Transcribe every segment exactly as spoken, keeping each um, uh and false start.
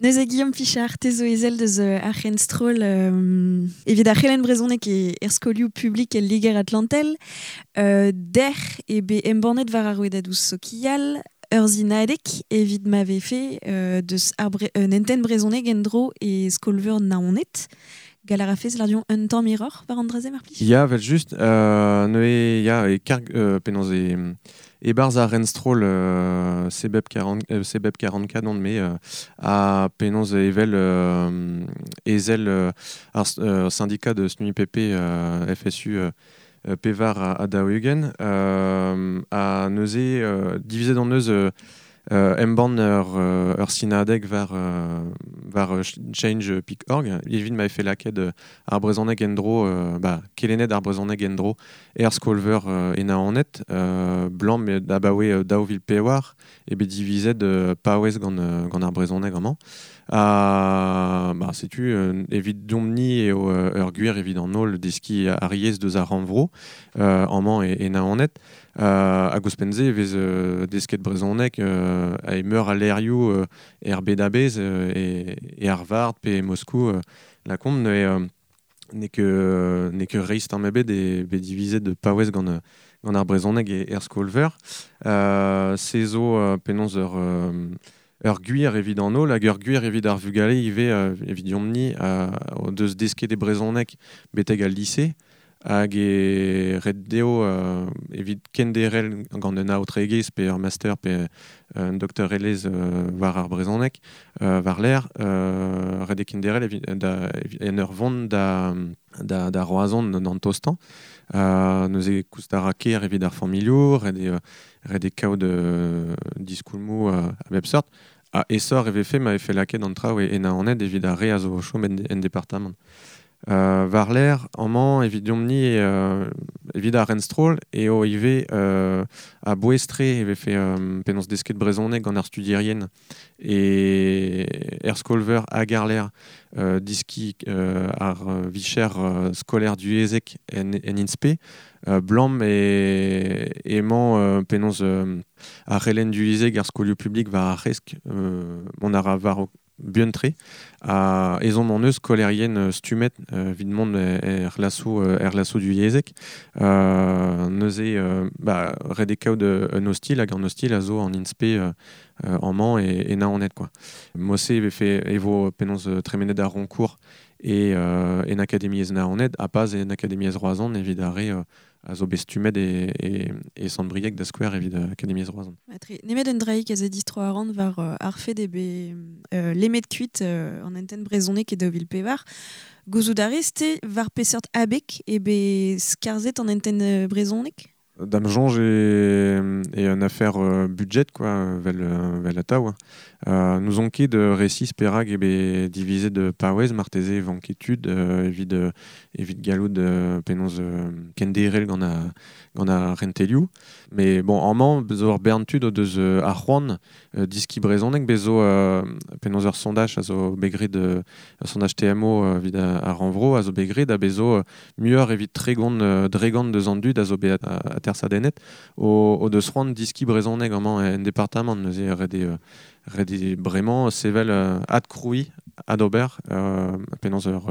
Neuze Guillaume Pichard, tezo ezel deus uh, archenstrol um, evit ar c'helen brezonek e erskolioù publik el liger atlantel uh, der ebe embornet var ar roedadoù sokial ur zinadek evit ma vefe uh, deus ar bre- uh, nenten brezonek endro e skolveur naonet gal ar afez lardion un tamm miror var an drazem ar plij. Ya, vel just, euh, ne ya e karg euh, penans e e barz a renstrol euh, sebeb quarante euh, sebeb quarante-quatre on me euh, a penans evel euh, ezel euh, ar euh, syndicat de S N U I P P euh, F S U euh, euh, pevar a, a Daougen euh, a neuze euh, divisé dans neuz euh, Euh, emban ur, euh, ur sinadeg var, euh, var euh, change point org. Evit ma efe laket euh, ar brezhoneg endro, euh, bah, kelenet ar brezhoneg endro er skolver euh, ena anet, euh, blanc me da bawe euh, daouvil pewar, e be divizet euh, paouez gant, euh, gant ar brezhoneg amañ. Uh, bah, setu, euh, evit domni eo euh, ur gwir evit an ol deski ar yez deus ar ranvro, euh, amañ e, ena anet. Uh, a gospenze vez uh, desket brezhoneg uh, a e meur a lerioù uh, er bedabez uh, e, e Harvard pe Moscou uh, la komp ne uh, ne que uh, ne que reist an mebet e be divizet de paouez gant, uh, gant ar brezhoneg e er skolver. Uh, sezo uh, penons ur uh, ur gwir evit an ol, hag ur gwir evit ar vugale ive uh, evit yomni uh, o deus desket e brezhoneg beteg al lycée. Hag e red deo uh, evit kenderel gant un aotregez pe ur master pe uh, un doktor elez uh, war ar brezhoneg uh, war l'air uh, red e kenderel evit da, evit, en ur vont da, da, da roazon d'an tostan uh, neuze koustar a ker evit ar familioù red e, uh, red e kaout uh, diskoulmou uh, a bep sort a esor eve fe ma efe laket an traoù e ena anet evit a re a zo chom en, en departament. Uh, var l'air, amant, evit domni euh, evit ar renstrol eo ive euh, a boestre eve fe um, penons desket brezhoneg gant ar studierien e er skolver hag ar l'air euh, diski euh, ar vicher euh, skolaire du ezek en, en inspe euh, blanc e emañ euh, penons euh, ar relen du ezek ar skolioù publik var ar resk euh, on ar var buentre a ezon an eus kolerien stumet uh, vid mont er lasso uh, er lasso du yezek uh, neuze uh, bah, red e kaout un hostil hag an hostil a zo an inspe uh, uh, an man e, e na anet quoi. Mosse eve fe evo penons uh, tremenet ar ronkour e uh, en akademiez na anet a paz en akademiez roazan evit a re uh, a zo bestumet e, e, e sant-brieg da skouer evit uh, akademiez roazan. Matri, nemet un draik a ze distro a ran var uh, ar fed ebe uh, lemet kuit uh, an enten brezhoneg e daouvil pevar. Gouzout a reste var peseurt abek ebe skarzet an enten uh, brezhoneg? Dam jonge et, et une affaire euh, budget quoi vel vel ataou. Euh, nous on ket de récits perag et be divisé de paouez marteze vankétude euh, évid évid galoud euh, penons euh, kenderel gant a gant a rentelioù. Mais bon en man bezo berntud o deus euh, a Rouen euh, diski brezhoneg bezo euh, penons ur sondage a zo begret de sondage T M O euh, vid a, a ranvro a zo begret a bezo euh, muur evit tregont euh, dregant de zandud a zo be a, a, a tersadenet o, o deus Rouen diski brezhoneg amañ en departament neuze red e, red e bremañ sevel euh, ad kroui ad ober euh, penons ur,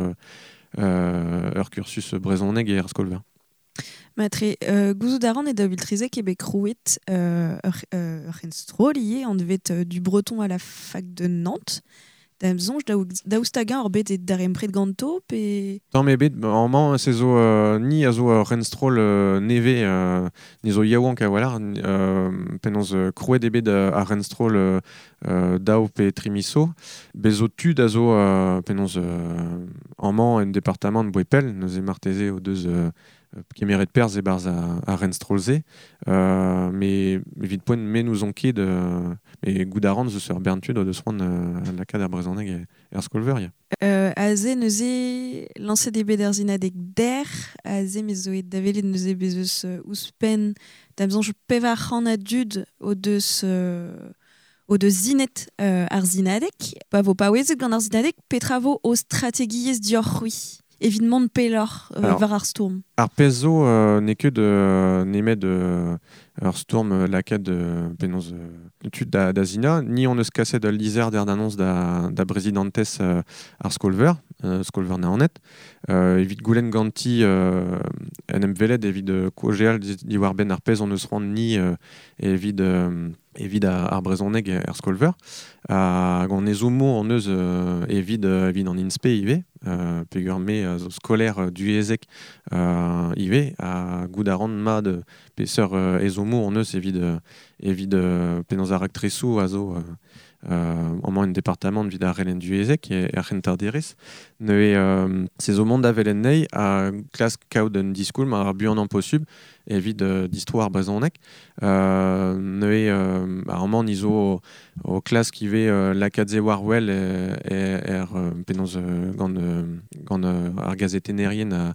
euh, ur cursus brezhoneg e er skolver. Matre, euh, gouzout a ran e daouvil trizek ebe krouet euh, ur, euh, ur renstrol ie an devet euh, du breton à la fac de Nantes. Da zonj daoustagin ur bet e dar empret ganto pe... Tamm ebet, an man se zo euh, ni a zo uh, renstrol uh, neve uh, ni zo yaouank a walar euh, penons uh, krouet ebet uh, a renstrol uh, uh, daou pe trimiso bezo tud a zo uh, penons uh, an man en departement de Bouepel neuze marteze o deus uh, kemeret perz e barz a, a renstrolze euh, mais evit poent men nous on ket euh, mais goudaran zo sur berntud o deus Rouen uh, la kad ar brezhoneg e er skolver ya. Euh, a ze neuze lancet ebe der zinadeg der, a ze mezo e davelet neuze bezeus uh, ouspen da zonj pevar c'han a dud o deus uh, o deus zinet uh, ar zinadeg. Pa vo paouezet gant ar zinadeg petra vo o strategiez dior c'hwi. évidemment de Paylor euh, Alors, var ar Sturm. Arpezo euh, n'est que de n'émet de Ur Sturm lakad de penoz tud da, da zina, ni on eus kaset de lizard der d'annonce da, da présidentes euh, ar Skolver, euh, Skolver naonet, euh, evit goulen ganti euh, en em veled evit euh, kojel di war ben ar pez on eus rand ni euh, evit euh, evit ar, ar brezhoneg er Skolver. A gant ezomo on eus euh, evit, euh, evit an inspe ive, euh, pegur me euh, zo skolaire du ezek euh, ive, a gout a rand ma de peseur euh, ezomo on eus evit, euh, evit euh, penaz ar aktresou a zo euh, euh, en un département vid ar relen du ezek e ar c'hentar derez. Ne euh, ces au monde avelen nei a klas kaout un diskoul ma ar buan an posub evit euh, d'histoire brezhoneg. Euh, ne euh, ar man izo o klas ki ve euh, lakadze war well e, e, er euh, penaz euh, gant, euh, gant euh, ar gazetenerien a,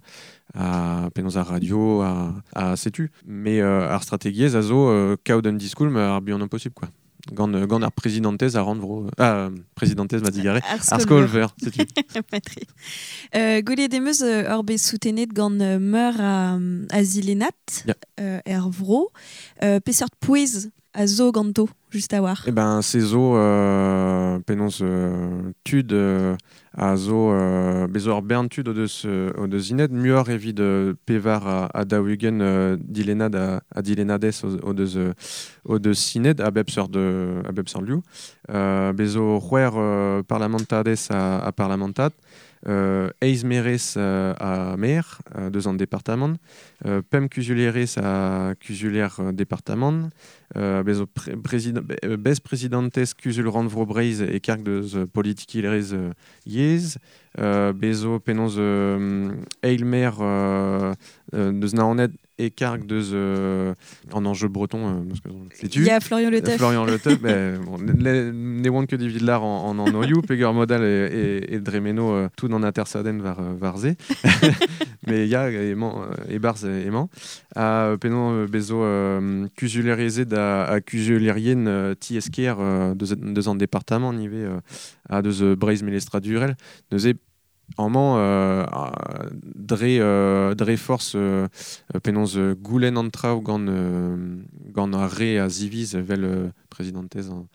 a penaz ar radio a, a setu. Mais euh, ar strategiez a zo euh, kaout un diskoul ma ar buan an posub quoi. Gant, gant ar présidentez a rand vro... Ah, présidentez ma digare. Ar Skolver, setu. Matri. Euh, Gole demeus euh, ur bet soutenet gant euh, meur a, a zilenat, Yeah. euh, er vro. Euh, Peseurt pouez a zo ganto, just a war. Eh ben, ces zo euh, penons euh, tud euh, a zo euh, bezo ar bern tud o deus, euh, o deus inet muor evit euh, pevar a, a daougen euh, dilenad a, a dilenadez o, o deus euh, o deus sinet a bep seur de a bep seur liou. Euh, bezo c'hwer euh, parlamentadez a, a parlamentat. Euh, Eiz merez euh, a mer, euh, deus an département. Euh, Pem kuzulerez a kuzuler euh, département. Euh, bezo pre président, be, bez présidentez kuzul rand vro breiz e karg deus euh, politikilerez euh, yez. Euh, bezo penons euh, eilmer euh, euh, deus naonet e karg deus euh, en enjeu breton, euh, parce que sais-tu. Il y a Florian Le Teuf. Florian Le Teuf, ben, bon, ne, ne oant que divid lar en, en en oiou, pegur modal et, et, et dremeno euh, tout dans intersaden var, euh, varze. Mais il y a aimant, et barz aimant. A penon euh, bezo euh, kuzulereze da a kuzulerien euh, ti esker euh, deus, deus an département nive euh, a deus euh, breiz melestradurel. Deus e en man euh, dre, euh, dre force euh, penons euh, goulen antraou gant, euh, gant a re a ziviz vel euh, présidentez en,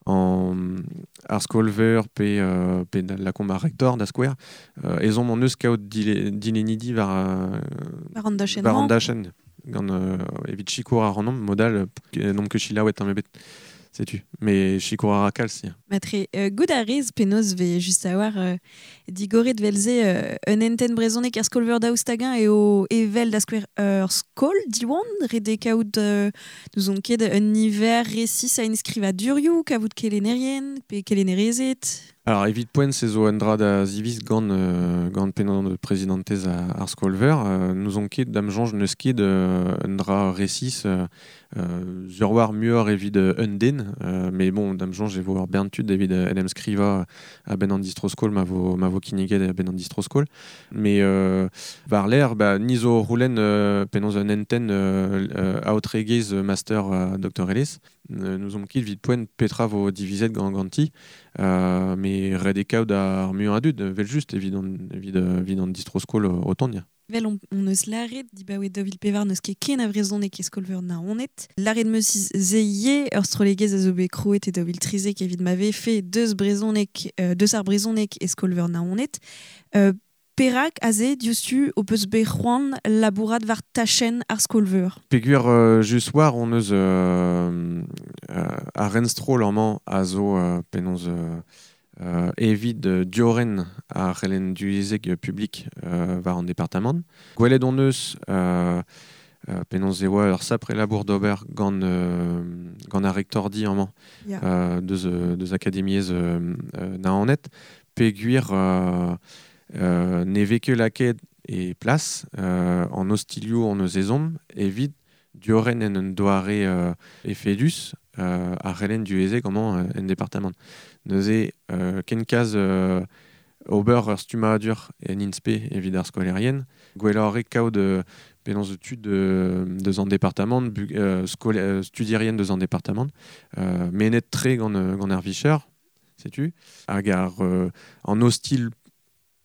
en ar Skolver pe, euh, pe la combat rector da square euh, ezon mon eus kaout dilenidi var euh, Barandachen. Barandachen gant euh, evit chikour ar an modal euh, nom que chilaouet an mebet sais-tu, mais chikour ar akal si. Matre, euh, gout a rez penos ve just a war euh, digoret velze euh, un enten brezonek er Skolver daoustagin e o evel da skwer ur skol diwan rede kaout euh, nous on ket un hiver récis a inskriva durioù kavout kelenerien pe kelenerezet. Alors, evit poen se zo endra da ziviz gant, euh, gant penan de présidentez a ar Skolver, euh, nous on ket dam jonge neus ket euh, endra récis euh, euh, sur war muor evit euh, un den, euh, mais bon, dam jonge e vo ar berntud evit euh, en em skriva a ben an distroskol ma vo, ma vo kiniget a ben an distroskol. Mais euh, var l'air, bah, ni zo roulen euh, penans un enten euh, euh, outregez master euh, doctor Ellis, euh, nous on ket vit poen petra vo divizet gant ganti, euh, mais red e kaout ar muion adud, vel just evit an, evit, euh, evit an distroskol euh, otan ya. Vel on, on eus laret di baouet dovil pevar neus ket ken a vrezonek e Skolver na onet. Laret meus zeie ur strolegez a zo bet kroet e dovil trizek evit ma vefe deus brezonek, euh, deus ar brezonek e Skolver na onet. Euh, Perak a ze diustu o peus bet c'hoant labourat var tachen ar Skolver. Pegur euh, just war on eus euh, euh, a renstrol an man a zo euh, penons euh, euh, evit euh, dioren a relen du ezek publik euh, var an département. Gwelet on eus euh, euh, penons e oa ur sapre labour d'ober gant, euh, gant a rektordi an man Yeah. euh, deus, euh, deus akademiez euh, euh, na anet. Peguir euh, euh, ne veke laket e plas euh, en ostilio en eus ezom evit dioren en un doare euh, efedus euh, a relen du ezek comment euh, en département. Neus e euh, ken kaz euh, ober ur stumadur en inspe evit ar skolerien. Gwellore kaout de penons tud de deus an département, bu, euh, skole, euh, studirien deus an département, euh, menet tre gant, gant ar vicher, sais-tu, hag ar euh, en hostil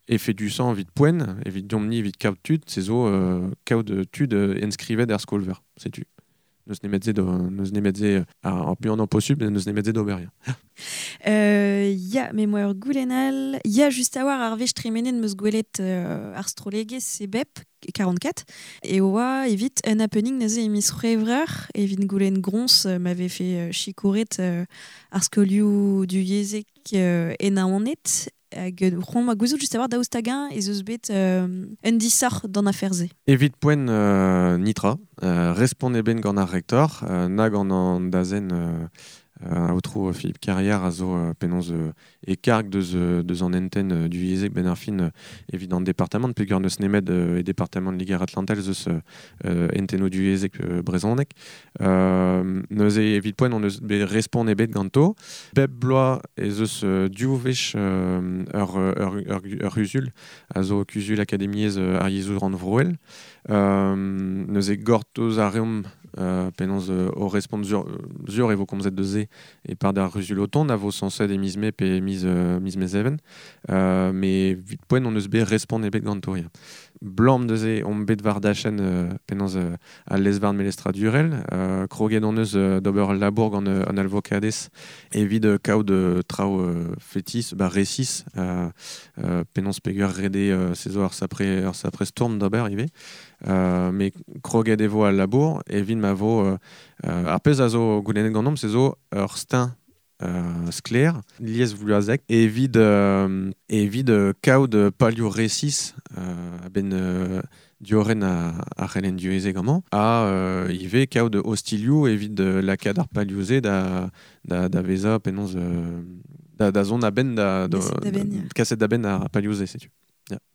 effet du sang vite poen, evit domni vite kaut tud, c'est zo euh, kaut tud euh, inscrivet der skolver, c'est tu. Neus nemetze do, neus nemetze a en plus en possible, neus nemetze d'oberia. Euh, ya mémoire goulenal, ya juste à voir arvech tremenen meus gwelet euh, ar strolege sebep quarante-quatre et oa evit un happening naze emis revrer evit goulen grons euh, m'avait fait euh, chicoret euh, ar skoliou du yezek euh, enaonet hag rom a gouzout juste à voir daoustagin et zeus bet euh, un dissar d'an aferze. Evit poen euh, nitra, euh, respond ben gant ar rector, euh, nag an an dazen euh, euh, outro Philippe Carrière a zo euh, penonz euh, e karg deus, euh, deus an enten euh, du yezek ben ar fin euh, evit an département, peogwir neus nemet euh, e département de Ligue Atlantel zeus euh, euh, enteno du yezek euh, brezonek. Euh, neus e evit poen on eus bet respond e bet ganto. Bep bloa e zeus euh, diouvech euh, ur, ur, ur, ur usul, a zo kusul akademiez euh, ar yezour an vrouel. Euh, neus e gortoz a reom euh, penonz euh, o respond zur, zur evo komzet de ze e par dar rusul oton, na vo sansed e miz mep e miz, euh, miz mez even. Euh, mais vit poen on eus bet respond e bet gantoria. Blam de ze on bet var dachen euh, penonz euh, a lesvarn melestra durel, euh, kroget on eus euh, d'ober labourg an, an alvokadez evit euh, kaout de trao euh, fétis, bah récis, euh, euh, penonz peogwir rede euh, sezo ar sapre, ar sapre storm d'ober ive. Euh, mais kroget evo al labour evit ma vo euh, euh, ar pez a zo goulenet gandom se zo ur stein euh, skler, liez vluazek, evit euh, evit euh, kaout de palio récis euh, ben euh, dioren a, a c'hellen dioueze gamañ, a euh, ive kaout de hostilioù evit de lakad ar palioze da, da, da veza penonz euh, da, da zon a ben da, Da, da ben, ya. kaset da ben ar palioze, setu.